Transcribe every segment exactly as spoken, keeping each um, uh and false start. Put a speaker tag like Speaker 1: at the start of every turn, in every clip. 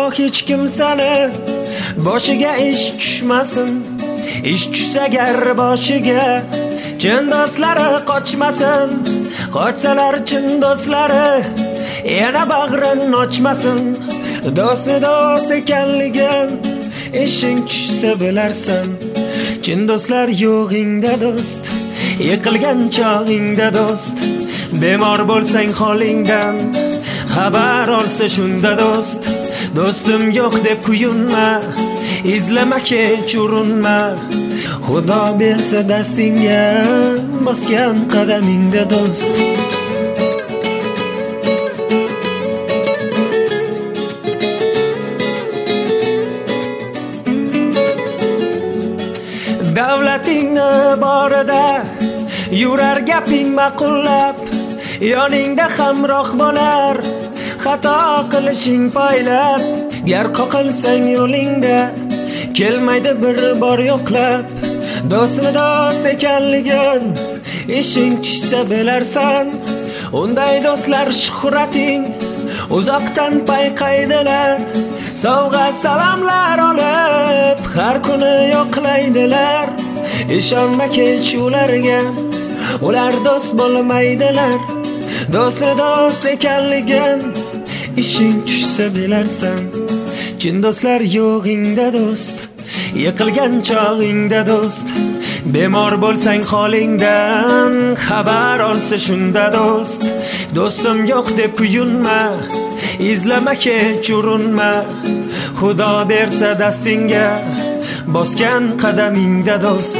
Speaker 1: hech kim seni boshiga ish tushmasin. Ish tushsa gar boshiga chin do'stlari qochmasin. Qochsalar chin do'stlari yana bag'rin ochmasin. Do'sti do'st ekanligin ishing tushsa bilarsan. Chin do'stlar yo'g'ingda do'st, yiqilgan chog'ingda do'st. Bemor bo'lsang holingdan xabar olsa shunda do'st. Do'stim yo'q deb kuyunma, izlama kech urinma. Xudo bersa dastingga bosgan qadamingda do'st. Davlatingni borida yurar gaping ma'qullab, yoningda hamroh bo'lar xato qilishing poylab. Gar qoqilsang yo'lingda kelmaydi bir bor yo'qlab. Do'stni do'st ekanligin ishing tushsa bilarsan. Unday do'stlar shuhrating uzoqdan payqaydilar. Sovg'a salomlar olib har kuni yo'qlaydilar. Ishonma kech ularga, ular do'st bo'lmaydilar. Do'stni do'st ekanligin ishing tushsa bilarsan. Chin do'stlar yo'g'ingda do'st, yiqilgan chog'ingda do'st. Bemor bo'lsang holingdan xabar olsa shunda do'st. Do'stim yo'q deb kuyunma, izlama kech urinma. Xudo bersa dastingga bosgan qadamingda do'st.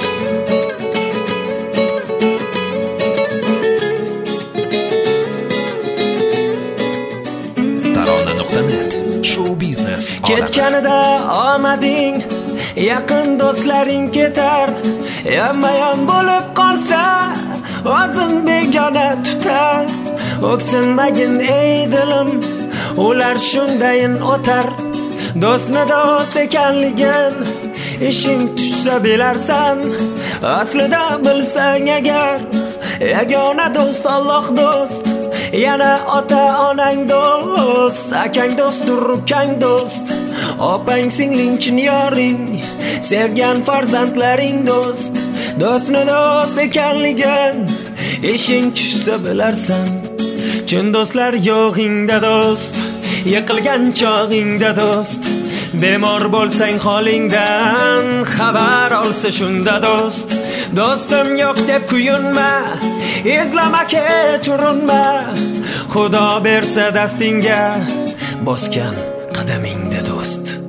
Speaker 2: tarona nuqta net show biznes
Speaker 1: Ketganida omading, yaqin do'stlaring ketar. Yonma-yon bo'lib qolsa o'zing begona tutar. O'ksinmagin ey dilim, ular shundayin o'tar. Do'stni do'st ekanligin ishing tushsa bilarsan. Aslida bilsang agar yagona do'st Alloh do'st. Yana ota onang do'st, akang do'stdir, ukang do'st. Opang singling chin yoring, sevgan farzandlaring do'st. Do'stni do'st ekanligin ishing tushsa bilarsan. Chin do'stlar yo'g'ingda do'st, yiqilgan chog'ingda do'st. Bemor bo'lsang holingdan xabar olsa shunda do'st. Do'stim yo'q deb kuyunma, izlama kech urinma. Xudo bersa dastingga bosgan qadamingda do'st.